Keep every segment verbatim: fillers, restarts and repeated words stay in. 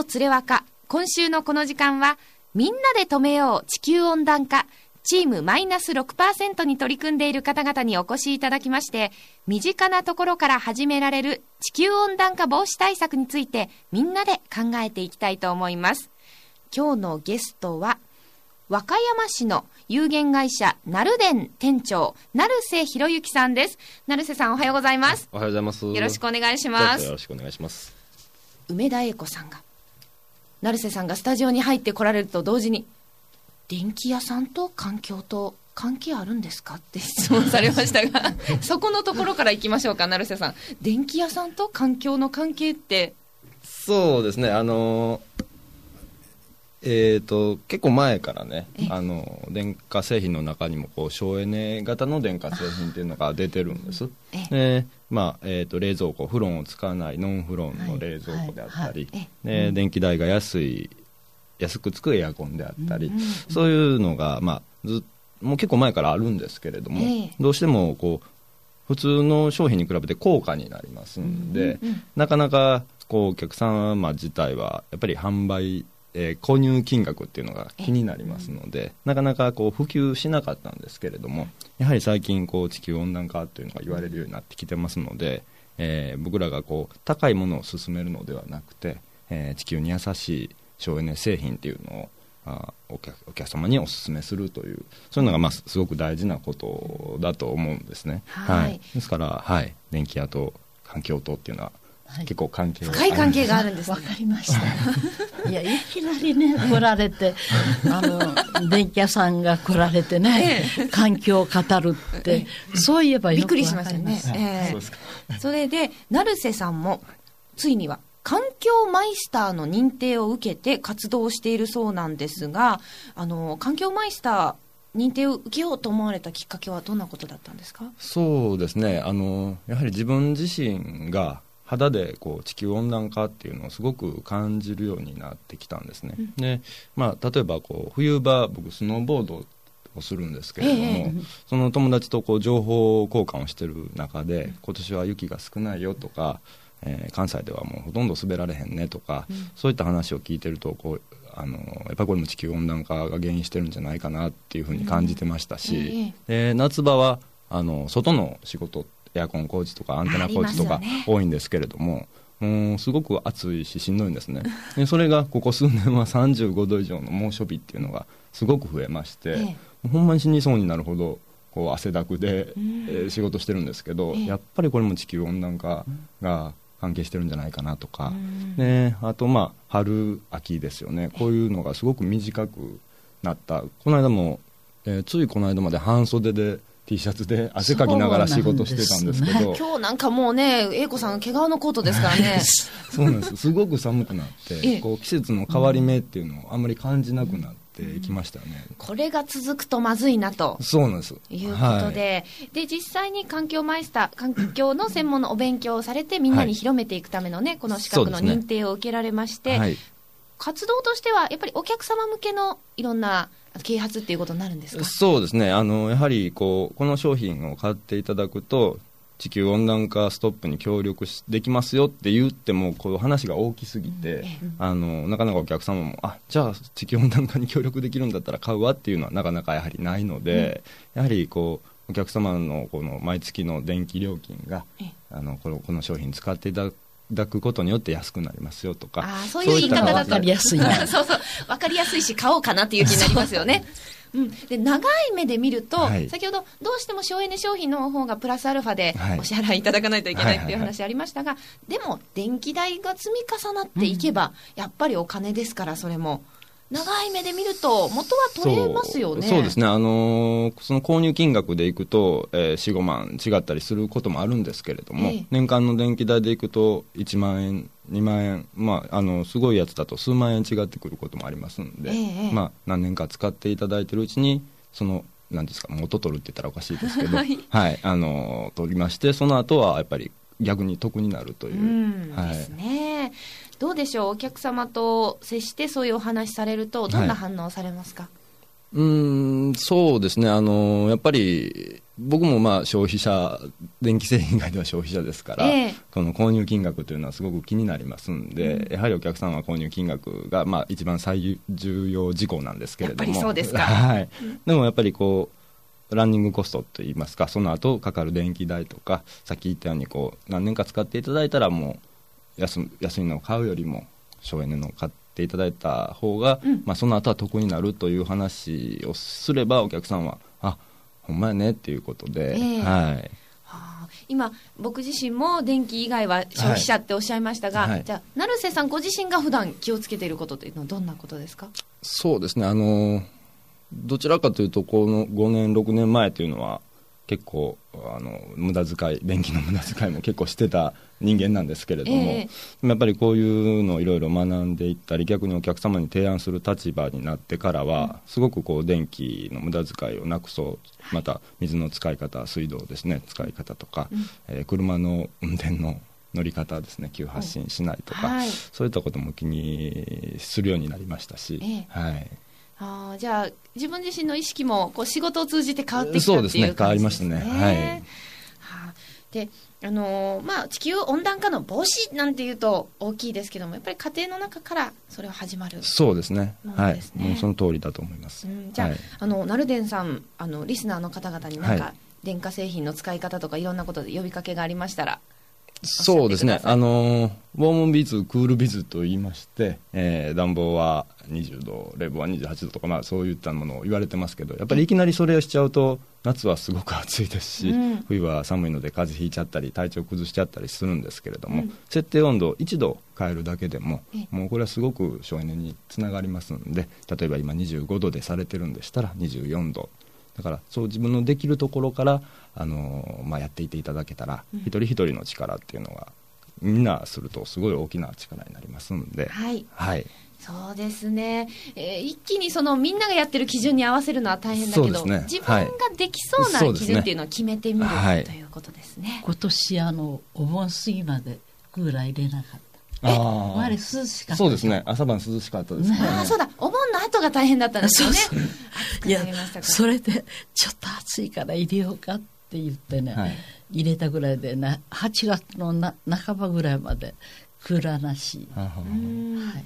つれわか。今週のこの時間は、みんなで止めよう地球温暖化。チームマイナス ろくパーセント に取り組んでいる方々にお越しいただきまして、身近なところから始められる地球温暖化防止対策についてみんなで考えていきたいと思います。今日のゲストは、和歌山市の有限会社ナルデン店長、成瀬博之さんです。成瀬さん、おはようございます。 おはようございます。 よろしくお願いします。 よろしくお願いします。 梅田英子さんが、成瀬さんがスタジオに入ってこられると同時に、電気屋さんと環境と関係あるんですかって質問されましたがそこのところからいきましょうか。成瀬さん、電気屋さんと環境の関係って。 そうですね、あのえーと結構前からね、あの電化製品の中にもこう省エネ型の電化製品っていうのが出てるんです。で、まあえー、と冷蔵庫、フロンを使わないノンフロンの冷蔵庫であったり、で電気代が安い安くつくエアコンであったり、うんうんうん、そういうのが、まあ、ずもう結構前からあるんですけれども、えー、どうしてもこう普通の商品に比べて高価になりますんで、うんうんうん、なかなかこうお客様自体はやっぱり販売えー、購入金額っていうのが気になりますので、なかなかこう普及しなかったんですけれども、やはり最近こう地球温暖化というのが言われるようになってきてますので、えー、僕らがこう高いものを勧めるのではなくて、えー、地球に優しい省エネ製品っていうのをあ お, 客お客様にお勧めするという、そういうのがまあすごく大事なことだと思うんですね。はいはい、ですから、はい、電気屋と環境とっていうのははい、結構関係が深い関係があるんです、 ね、わかりましたいや、いきなりね来られてあの電気屋さんが来られてね、ええ、環境を語るって、ええ、そういえばよくわかります。びっくりしましたね、ええ、そうですか。 それで成瀬さんもついには環境マイスターの認定を受けて活動しているそうなんですが、あの環境マイスター認定を受けようと思われたきっかけはどんなことだったんですか？ そうですね、あのやはり自分自身が肌でこう地球温暖化っていうのをすごく感じるようになってきたんですね、うん、でまあ、例えばこう冬場僕スノーボードをするんですけれども、ええ、その友達とこう情報交換をしてる中で、うん、今年は雪が少ないよとか、えー、関西ではもうほとんど滑られへんねとか、うん、そういった話を聞いてるとこうあのやっぱりこれも地球温暖化が原因してるんじゃないかなっていうふうに感じてましたし、うんええ、で夏場はあの外の仕事エアコン工事とかアンテナ工事とか多いんですけれども、もうすごく暑いししんどいんですね。でそれがここ数年はさんじゅうごど以上の猛暑日っていうのがすごく増えまして、ええ、ほんまに死にそうになるほどこう汗だくで、えー、仕事してるんですけど、ええ、やっぱりこれも地球温暖化が関係してるんじゃないかなとか、であとまあ春秋ですよね、こういうのがすごく短くなった。この間も、えー、ついこの間まで半袖でT シャツで汗かきながら仕事してたんですけど、 ね、今日なんかもうね、英子さん毛皮のコートですからねそうなんです、すごく寒くなってこう季節の変わり目っていうのをあんまり感じなくなっていきましたよね、 うん、これが続くとまずいなとそうなんですいうことで、はい、で実際に環境マイスター、環境の専門のお勉強をされてみんなに広めていくためのね、はい、この資格の認定を受けられまして、ねはい、活動としてはやっぱりお客様向けのいろんな啓発っていうことになるんですか？ そうですね、あのやはりこうこの商品を買っていただくと地球温暖化ストップに協力できますよって言ってもこう話が大きすぎて、うん、あのなかなかお客様もあじゃあ地球温暖化に協力できるんだったら買うわっていうのはなかなかやはりないので、うん、やはりこうお客様のこの毎月の電気料金があのこの、この商品使っていただくいただくことによって安くなりますよとか、 あそういう言い方だと分かりやすいなそうそう分かりやすいし買おうかなっていう気になりますよねうん、で長い目で見ると、はい、先ほどどうしても省エネ商品の方がプラスアルファでお支払いいただかないといけないっていう話ありましたが、でも電気代が積み重なっていけば、うん、やっぱりお金ですから、それも長い目で見ると元は取れますよね。 そう、そうですね、あのー、その購入金額でいくと、えー、よん、ごまん違ったりすることもあるんですけれども、えー、年間の電気代でいくといちまんえんにまんえん、まあ、あのすごいやつだと数万円違ってくることもありますので、えーまあ、何年か使っていただいているうちにその何ですか元取るって言ったらおかしいですけど、はいはい、あの取りまして、その後はやっぱり逆に得になるという、 うんはい、 ですね。どうでしょう、お客様と接してそういうお話されるとどんな反応されますか？ はい、 うーんそうですね、あのやっぱり僕もまあ消費者、電気製品以外では消費者ですから、えー、この購入金額というのはすごく気になりますんで、うん、やはりお客さんは購入金額がまあ一番最重要事項なんですけれども、 やっぱりそうですか、 はい、でもやっぱりこうランニングコストといいますか、その後かかる電気代とか、さっき言ったようにこう何年か使っていただいたらもう 安, 安いのを買うよりも省エネのを買っていただいた方が、うん、まあ、その後は得になるという話をすればお客さんはあほんまやねっていうことで、えーはいはあ、今僕自身も電気以外は消費者っておっしゃいましたが、はいはい、じゃあ成瀬さんご自身が普段気をつけていることというのはどんなことですか？ そうですね、あのどちらかというとこのごねんろくねんまえというのは結構あの無駄遣い、電気の無駄遣いも結構してた人間なんですけれども、えー、やっぱりこういうのをいろいろ学んでいったり、逆にお客様に提案する立場になってからは、うん、すごくこう電気の無駄遣いをなくそう、また水の使い方、水道ですね使い方とか、うん、えー、車の運転の乗り方ですね、急発進しないとか、はい、そういったことも気にするようになりましたし、えーはい、 あじゃあ自分自身の意識もこう仕事を通じて変わってきたっていう感じですね。そうですね、 変わりましたね、はい、はあ、であのーまあ、地球温暖化の防止なんていうと大きいですけども、やっぱり家庭の中からそれは始まる、 そうですね、はい、もうその通りだと思います、 うん、じゃあ、はい、あのナルデンさん、あのリスナーの方々に何か、はい、電化製品の使い方とかいろんなことで呼びかけがありましたら。 そうですね、あのウォームビズ、クールビズと言いまして、えー、暖房はにじゅうど、冷房はにじゅうはちどとか、まあ、そういったものを言われてますけど、やっぱりいきなりそれをしちゃうと夏はすごく暑いですし、うん、冬は寒いので風邪ひいちゃったり体調崩しちゃったりするんですけれども、うん、設定温度をいちど変えるだけでももうこれはすごく省エネにつながりますので、例えば今にじゅうごどでされてるんでしたらにじゅうよんどだから、そう自分のできるところから、あのーまあ、やっていっていただけたら、うん、一人一人の力っていうのがみんなするとすごい大きな力になりますので、 はいはい、 そうですね、えー、一気にそのみんながやってる基準に合わせるのは大変だけど、ね、自分ができそうな基準っていうのを決めてみる、はい、ということですね。 今年あのお盆過ぎまでクーラー入れなかった。ああ、涼しかった。 そうですね、朝晩涼しかったですね。 ああ、そうだ、お盆の後が大変だったんですよね。そうそう暑くなりましたから。いや、 それでちょっと暑いから入れようかって言ってね、はい、入れたぐらいでなはちがつのな半ばぐらいまでクーラーなし、ははい、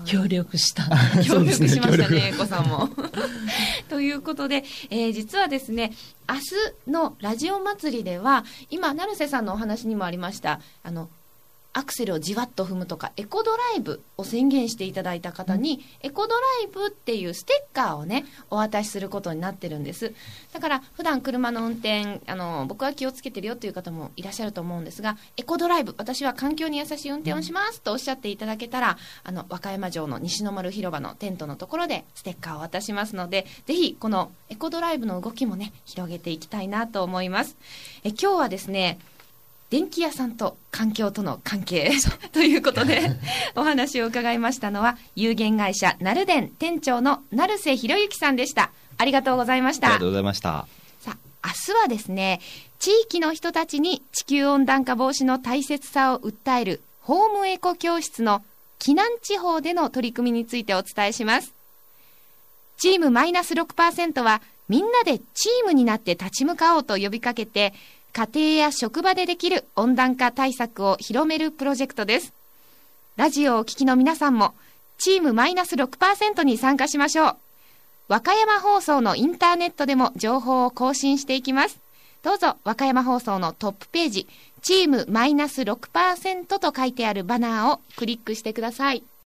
協力した協力しましたね、エコさんもということで、えー、実はですね、明日のラジオ祭りでは今成瀬さんのお話にもありましたあのアクセルをじわっと踏むとかエコドライブを宣言していただいた方に、うん、エコドライブっていうステッカーをねお渡しすることになってるんです。だから普段車の運転あの僕は気をつけてるよっていう方もいらっしゃると思うんですが、エコドライブ、私は環境に優しい運転をしますとおっしゃっていただけたら、あの和歌山城の西の丸広場のテントのところでステッカーを渡しますので、ぜひこのエコドライブの動きもね広げていきたいなと思います。え今日はですね、電気屋さんと環境との関係ということでお話を伺いましたのは有限会社ナルデン店長の成瀬博之さんでした。ありがとうございました。 ありがとうございました。 さあ、明日はですね、地域の人たちに地球温暖化防止の大切さを訴えるホームエコ教室の岐南地方での取り組みについてお伝えします。チームマイナス ろくパーセント はみんなでチームになって立ち向かおうと呼びかけて、家庭や職場でできる温暖化対策を広めるプロジェクトです。ラジオをお聞きの皆さんもチームマイナス ろくパーセント に参加しましょう。和歌山放送のインターネットでも情報を更新していきます。どうぞ和歌山放送のトップページ、チームマイナス ろくパーセント と書いてあるバナーをクリックしてください。